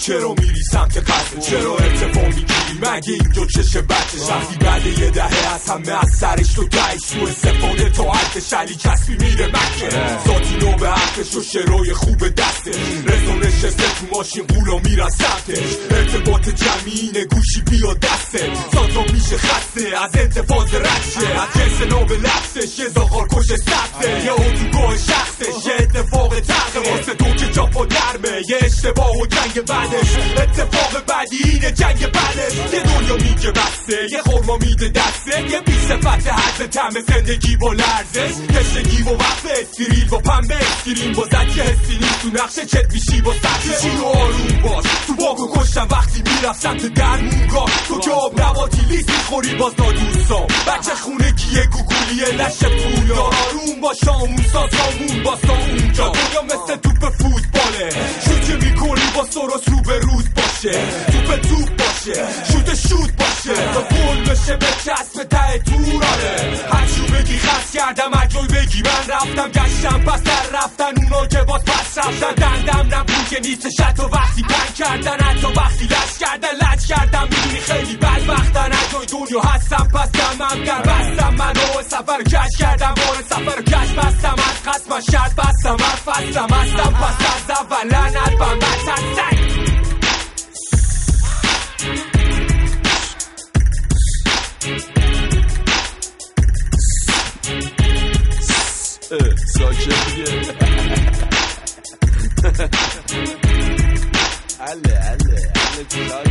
چرا میری سمت قصد؟ چرا ارتفاع میگیری؟ مگه اینجا چشه بچه وقتی بعد یه دهه از همه از سرش تو تایش سو استفاده تا حد شلی کسبی میره مکه ذاتی نو به حقش و شروع خوب دسته رزو نشسته تو ماشین قولا میرن سمتش ارتباط جمعینه گوشی بیا دسته سازا میشه خسته از انتفاض رکشه از جنس ناب لبسش یه زاغار کش سخته یه اردوگاه شخصش یه اتفاق تقه واسه تو که جاپا درمه یه اشتباه و جنگ بعدش اتفاق بعدی اینه جنگ بعدش یه دنیا میگه بسته یه خورما میده دسته یه بی صفت حد تمه زندگی با لرزش کشتگی و وقت استریل با پنبه استرین با زکی حسی نیست تو نقشه چت میشی با سطح چی رو آروم باش تو باگو کشتم وقتی میرفت سمت درمونگاه تو که آب نباتی لیست میخوری باز نادوستان بچه خونه کیه گوگولیه لشه پولدار آروم باش آمون سازامون باستا اونجا دنیا مثل توپ فوتباله شوت میکنی با سروس رو به روز باشه توپ باشه شوت باشه تا پول بشه به چسب ته تورانه هرچو بگی خست کردم اجوی بگی من رفتم گشتم پس در رفتن اونا که باز پس رفتن دندم نبود که نیست شد و وقتی پنگ کردن حتی وقتی لش کردن لج کردن میدونی خیلی بدبختن اجوی دنیا هستم پس دمم در بستم من رو سفر کش کردم بار سفر کش بستم از قسم من شرط بستم از فستم هستم پس از اول لعنت بم بستن ساکت حله